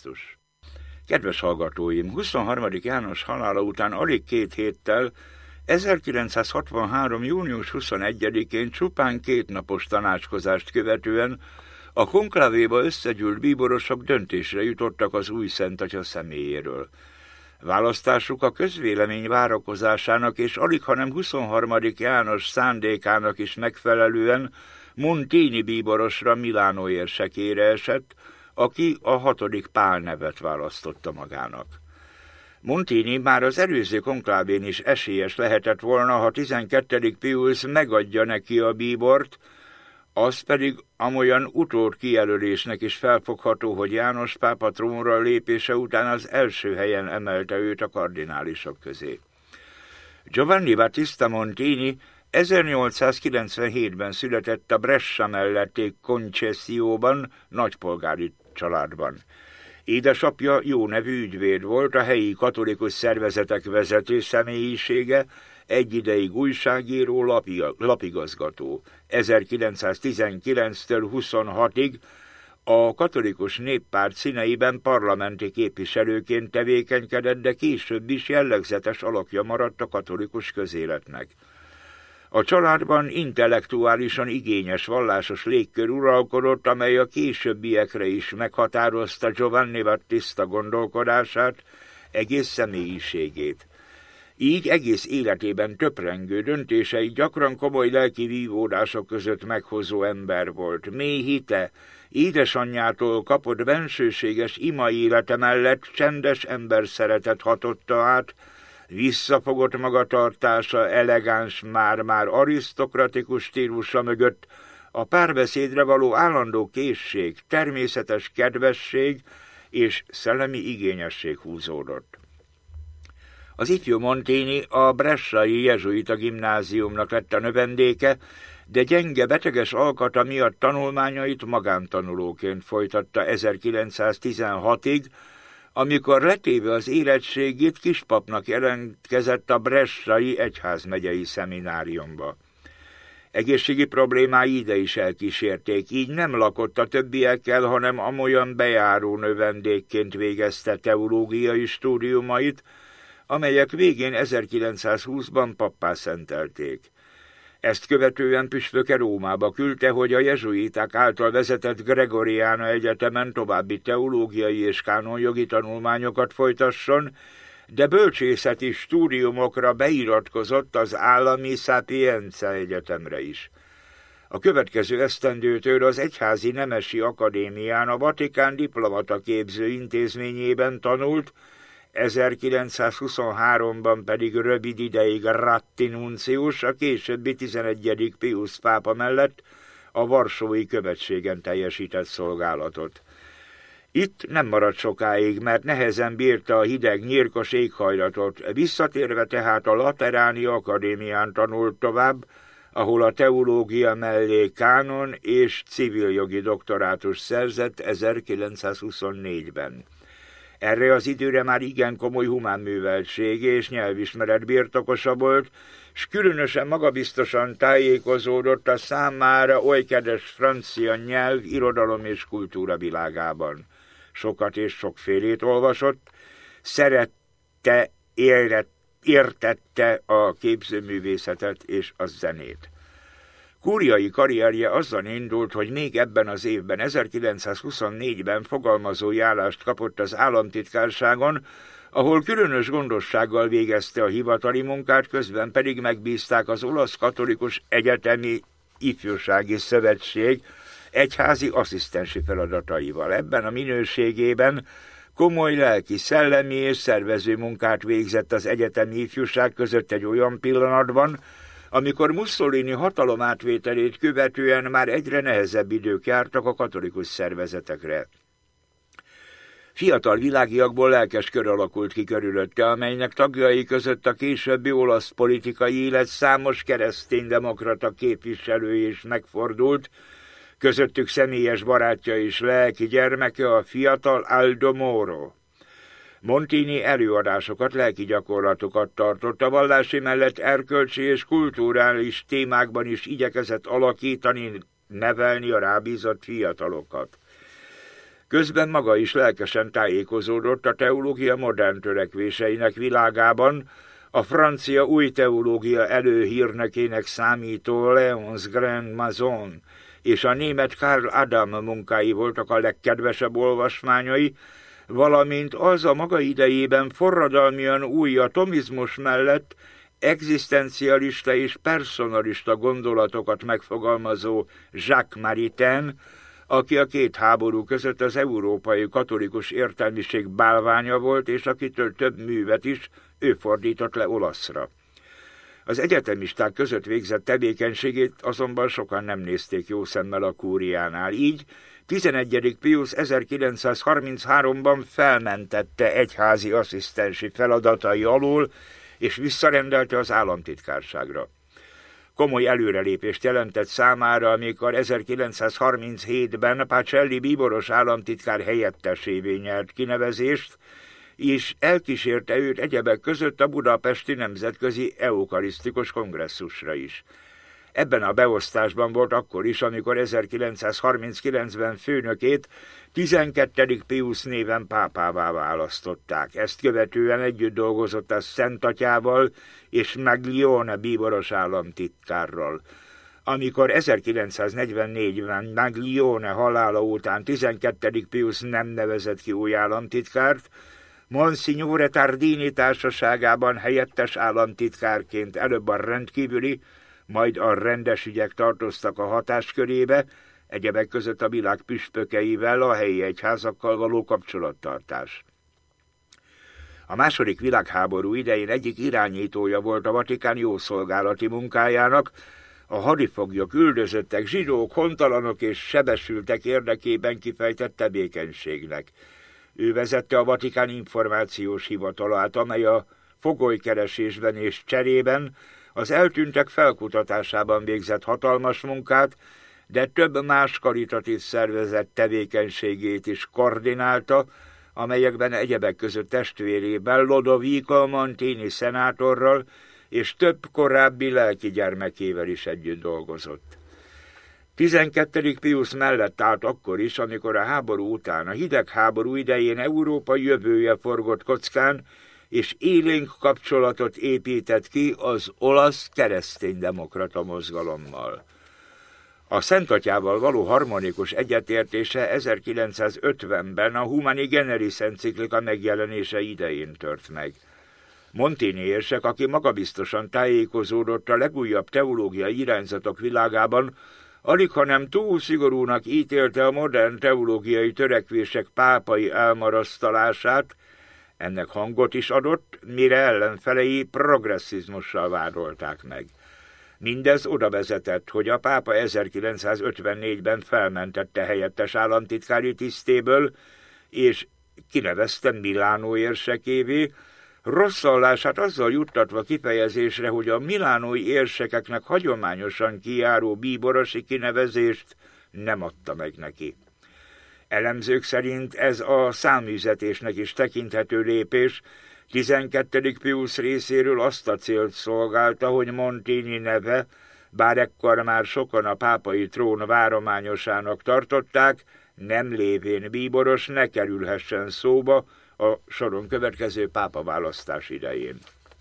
gesztus. Kedves hallgatóim, 23. János halála után alig 2 héttel, 1963. június 21-én csupán 2 napos tanácskozást követően a konklavéba összegyűlt bíborosok döntésre jutottak az új Szentatya személyéről. Választásuk a közvélemény várakozásának és alighanem 23. János szándékának is megfelelően Montini bíborosra Milánó érsekére esett, aki a 6. Pál nevet választotta magának. Montini már az előző konklávén is esélyes lehetett volna, ha 12. Piusz megadja neki a bíbort, az pedig amolyan utód kijelölésnek is felfogható, hogy János pápa trónra lépése után az első helyen emelte őt a kardinálisok közé. Giovanni Battista Montini 1897-ben született a Brescia melletti Concessioban, nagypolgári családban. Édesapja jó nevű ügyvéd volt, a helyi katolikus szervezetek vezető személyisége, egy ideig újságíró, lapigazgató. 1919-től 26-ig a katolikus néppárt színeiben parlamenti képviselőként tevékenykedett, de később is jellegzetes alakja maradt a katolikus közéletnek. A családban intellektuálisan igényes vallásos légkör uralkodott, amely a későbbiekre is meghatározta Giovanni Battista gondolkodását, egész személyiségét. Így egész életében töprengő döntései gyakran komoly lelki vívódások között meghozó ember volt. Mély hite, édesanyjától kapott bensőséges ima élete mellett csendes ember szeretet hatotta át, visszafogott magatartása, elegáns, már-már arisztokratikus stílusa mögött a párbeszédre való állandó készség, természetes kedvesség és szellemi igényesség húzódott. Az ifjú Montini a bresciai jezsuita gimnáziumnak lett a növendéke, de gyenge, beteges alkata miatt tanulmányait magántanulóként folytatta 1916-ig, amikor letéve az érettségét kispapnak jelentkezett a bresciai egyházmegyei szemináriumba. Egészségi problémái ide is elkísérték, így nem lakott a többiekkel, hanem amolyan bejáró növendékként végezte teológiai stúdiumait, amelyek végén 1920-ban pappá szentelték. Ezt követően püspöke Rómába küldte, hogy a jezsuiták által vezetett Gregoriana Egyetemen további teológiai és kánonjogi tanulmányokat folytasson, de bölcsészeti stúdiumokra beiratkozott az állami Sapienza Egyetemre is. A következő esztendőtől az Egyházi Nemesi Akadémián a Vatikán diplomataképző intézményében tanult, 1923-ban pedig rövid ideig Ratti nuncius, a későbbi 11. Piusz pápa mellett a varsói követségen teljesített szolgálatot. Itt nem maradt sokáig, mert nehezen bírta a hideg, nyírkos éghajlatot, visszatérve tehát a Lateráni Akadémián tanult tovább, ahol a teológia mellé kánon és civiljogi doktorátus szerzett 1924-ben. Erre az időre már igen komoly humánműveltség és nyelvismeret birtokosa volt, s különösen magabiztosan tájékozódott a számára oly kedves francia nyelv, irodalom és kultúra világában. Sokat és sokfélét olvasott, szerette, értette a képzőművészetet és a zenét. Kúriai karrierje azzal indult, hogy még ebben az évben, 1924-ben fogalmazói állást kapott az államtitkárságon, ahol különös gondossággal végezte a hivatali munkát, közben pedig megbízták az Olasz Katolikus Egyetemi Ifjúsági Szövetség egyházi asszisztensi feladataival. Ebben a minőségében komoly lelki, szellemi és szervező munkát végzett az egyetemi ifjúság között egy olyan pillanatban, amikor Mussolini hatalomátvételét követően már egyre nehezebb idők jártak a katolikus szervezetekre. Fiatal világiakból lelkes kör alakult ki körülötte, amelynek tagjai között a későbbi olasz politikai élet számos kereszténydemokrata képviselője is megfordult, közöttük személyes barátja és lelki gyermeke, a fiatal Aldo Moro. Montini előadásokat, lelki gyakorlatokat tartott, a vallási mellett erkölcsi és kulturális témákban is igyekezett alakítani, nevelni a rábízott fiatalokat. Közben maga is lelkesen tájékozódott a teológia modern törekvéseinek világában, a francia új teológia előhírnekének számító Léonce Grand Mazon és a német Karl Adam munkái voltak a legkedvesebb olvasmányai, valamint az a maga idejében forradalmian új atomizmus mellett egzisztencialista és personalista gondolatokat megfogalmazó Jacques Maritain, aki a két háború között az európai katolikus értelmiség bálványa volt, és akitől több művet is ő fordított le olaszra. Az egyetemisták között végzett tevékenységét azonban sokan nem nézték jó szemmel a kúriánál, így 11. Pius 1933-ban felmentette egyházi asszisztensi feladatai alól, és visszarendelte az államtitkárságra. Komoly előrelépést jelentett számára, amikor 1937-ben Pacelli bíboros államtitkár helyettesévé nyert kinevezést, és elkísérte őt egyebek között a Budapesti Nemzetközi Eukarisztikus Kongresszusra is. Ebben a beosztásban volt akkor is, amikor 1939-ben főnökét 12. Pius néven pápává választották. Ezt követően együtt dolgozott a Szent Atyával és Maglione bíboros államtitkárral. Amikor 1944-ben Maglione halála után 12. Pius nem nevezett ki új államtitkárt, Monsignore Tardini társaságában helyettes államtitkárként előbb a rendkívüli, majd a rendes ügyek tartoztak a hatáskörébe, egyebek között a világ püspökeivel a helyi egyházakkal való kapcsolattartás. A második világháború idején egyik irányítója volt a Vatikán jószolgálati munkájának, a hadifoglyok, üldözöttek, zsidók, hontalanok és sebesültek érdekében kifejtett tevékenységnek. Ő vezette a Vatikán információs hivatalát, amely a fogolykeresésben és cserében az eltűntek felkutatásában végzett hatalmas munkát, de több más karitatív szervezet tevékenységét is koordinálta, amelyekben egyebek között testvérével, Lodovico Montini szenátorral és több korábbi lelki gyermekével is együtt dolgozott. 12. Pius mellett állt akkor is, amikor a háború után, a hidegháború idején Európa jövője forgott kockán, és élénk kapcsolatot épített ki az olasz kereszténydemokrata mozgalommal. A Szent Atyával való harmonikus egyetértése 1950-ben a Humani Generis enciklika megjelenése idején tört meg. Montini érsek, aki magabiztosan tájékozódott a legújabb teológiai irányzatok világában, alighanem túl szigorúnak ítélte a modern teológiai törekvések pápai elmarasztalását, ennek hangot is adott, mire ellenfelei progresszizmussal vádolták meg. Mindez oda vezetett, hogy a pápa 1954-ben felmentette helyettes államtitkári tisztéből, és kinevezte Milánó érsekévé, rosszallását azzal juttatva kifejezésre, hogy a milánói érsekeknek hagyományosan kijáró bíborosi kinevezést nem adta meg neki. Elemzők szerint ez a száműzetésnek is tekinthető lépés, 12. Pius részéről azt a célt szolgálta, hogy Montini neve, bár ekkor már sokan a pápai trón várományosának tartották, nem lévén bíboros ne kerülhessen szóba a soron következő pápaválasztás idején.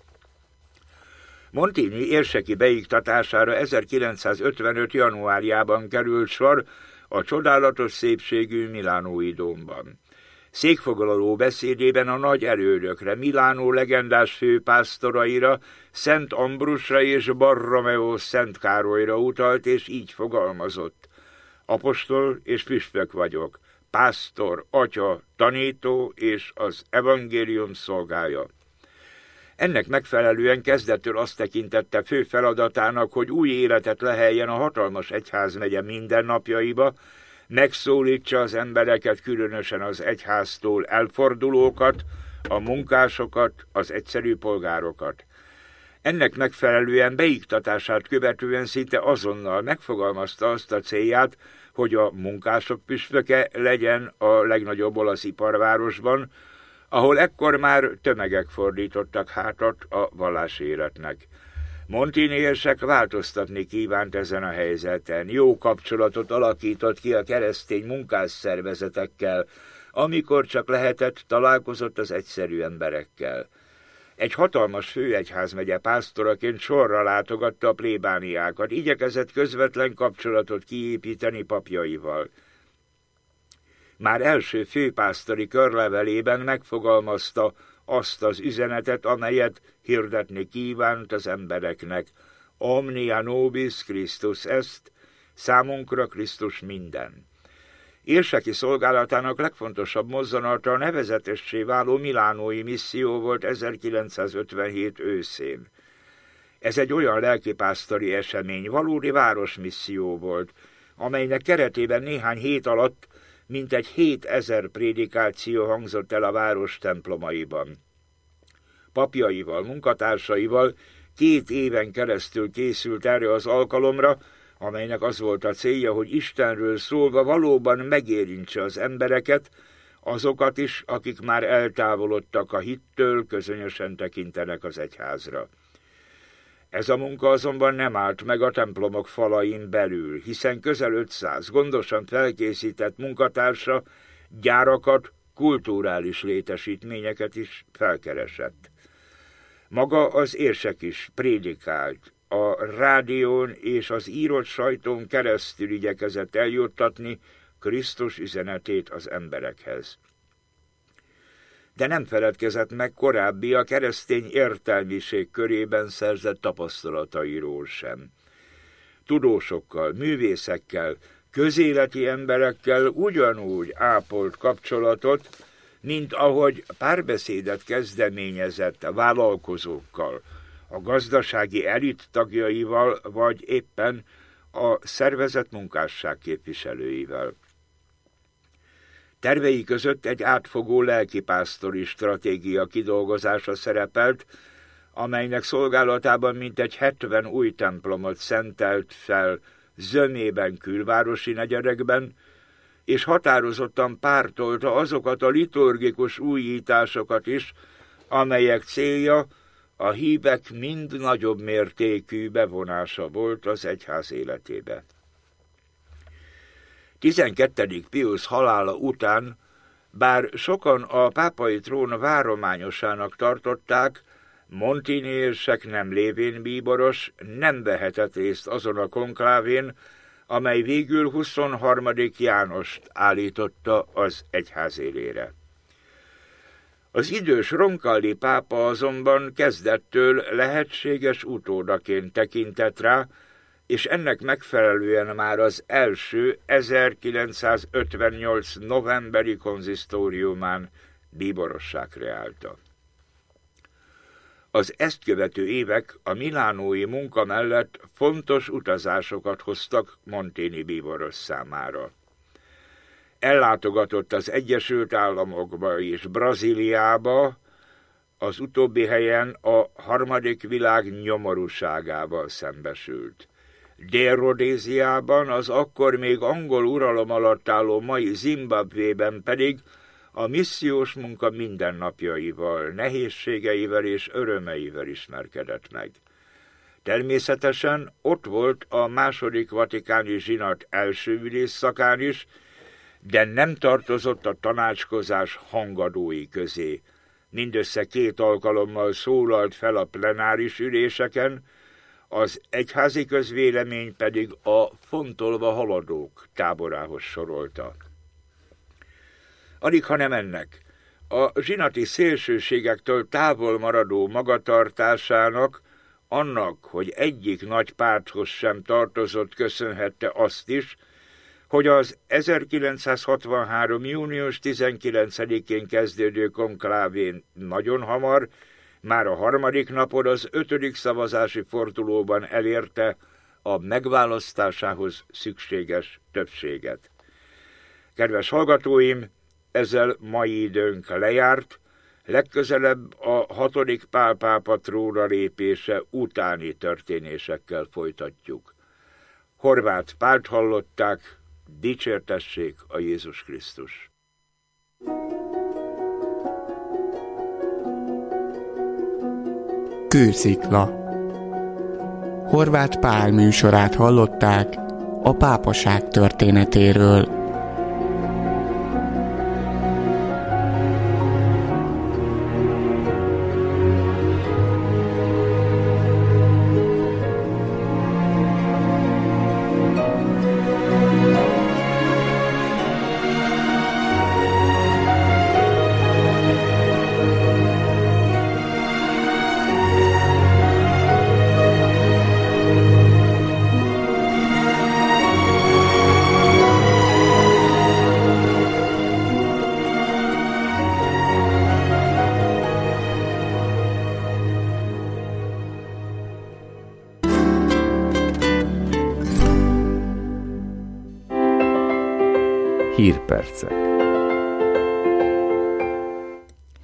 Montini érseki beiktatására 1955. januárjában került sor a csodálatos szépségű milánói dómban. Székfoglaló beszédében a nagy erődökre, Milánó legendás főpásztoraira, Szent Ambrusra és Borromeo Szent Károlyra utalt, és így fogalmazott: apostol és püspök vagyok, pásztor, atya, tanító és az evangélium szolgája. Ennek megfelelően kezdettől azt tekintette fő feladatának, hogy új életet leheljen a hatalmas egyházmegye mindennapjaiba, megszólítsa az embereket, különösen az egyháztól elfordulókat, a munkásokat, az egyszerű polgárokat. Ennek megfelelően beiktatását követően szinte azonnal megfogalmazta azt a célját, hogy a munkások püspöke legyen a legnagyobb olasz iparvárosban, ahol ekkor már tömegek fordítottak hátat a vallási életnek. Montinérsek változtatni kívánt ezen a helyzeten. Jó kapcsolatot alakított ki a keresztény munkásszervezetekkel, amikor csak lehetett, találkozott az egyszerű emberekkel. Egy hatalmas főegyházmegye pásztoraként sorra látogatta a plébániákat, igyekezett közvetlen kapcsolatot kiépíteni papjaival. Már első főpásztori körlevelében megfogalmazta azt az üzenetet, amelyet hirdetni kívánt az embereknek. Omnia nobis Christus est, számunkra Krisztus minden. Érseki szolgálatának legfontosabb mozzanata a nevezetessé váló milánói misszió volt 1957 őszén. Ez egy olyan lelkipásztori esemény, valódi városmisszió volt, amelynek keretében néhány hét alatt mintegy 7000 prédikáció hangzott el a város templomaiban. Papjaival, munkatársaival 2 éven keresztül készült erre az alkalomra, amelynek az volt a célja, hogy Istenről szólva valóban megérintse az embereket, azokat is, akik már eltávolodtak a hittől, közönösen tekintenek az egyházra. Ez a munka azonban nem állt meg a templomok falain belül, hiszen közel 500 gondosan felkészített munkatársa gyárakat, kulturális létesítményeket is felkeresett. Maga az érsek is prédikált, a rádión és az írott sajtón keresztül igyekezett eljuttatni Krisztus üzenetét az emberekhez. De nem feledkezett meg korábbi a keresztény értelmiség körében szerzett tapasztalatairól sem. Tudósokkal, művészekkel, közéleti emberekkel ugyanúgy ápolt kapcsolatot, mint ahogy párbeszédet kezdeményezett a vállalkozókkal, a gazdasági elit tagjaival, vagy éppen a szervezett munkásság képviselőivel. Tervei között egy átfogó lelkipásztori stratégia kidolgozása szerepelt, amelynek szolgálatában mintegy 70 új templomot szentelt fel zömében külvárosi negyedekben, és határozottan pártolta azokat a liturgikus újításokat is, amelyek célja a hívek mind nagyobb mértékű bevonása volt az egyház életébe. 12. Piusz halála után, bár sokan a pápai trón várományosának tartották, Montinérsek nem lévén bíboros nem vehetett részt azon a konklávén, amely végül 23. Jánost állította az egyház élére. Az idős Roncalli pápa azonban kezdettől lehetséges utódaként tekintett rá, és ennek megfelelően már az első 1958. novemberi konzisztóriumán bíborossá kreálta. Az ezt követő évek a milánói munka mellett fontos utazásokat hoztak Montini bíboros számára. Ellátogatott az Egyesült Államokba és Brazíliába, az utóbbi helyen a harmadik világ nyomorúságával szembesült. Dél-Rodéziában, az akkor még angol uralom alatt álló mai Zimbabvében pedig a missziós munka mindennapjaival, nehézségeivel és örömeivel ismerkedett meg. Természetesen ott volt a második vatikáni zsinat első ülésszakán is, de nem tartozott a tanácskozás hangadói közé. Mindössze 2 alkalommal szólalt fel a plenáris üléseken, az egyházi közvélemény pedig a fontolva haladók táborához sorolta. Alig, ha nem ennek, a zsinati szélsőségektől távol maradó magatartásának, annak, hogy egyik nagy párthoz sem tartozott, köszönhette azt is, hogy az 1963. június 19-én kezdődő konklávén nagyon hamar, már a harmadik napon az 5. szavazási fordulóban elérte a megválasztásához szükséges többséget. Kedves hallgatóim, ezzel mai időnk lejárt, legközelebb a 6. Pál pápa trónra lépése utáni történésekkel folytatjuk. Horváth Pált hallották, dicsértessék a Jézus Krisztus! Kőszikla. Horváth Pál műsorát hallották a pápaság történetéről. Hírpercek.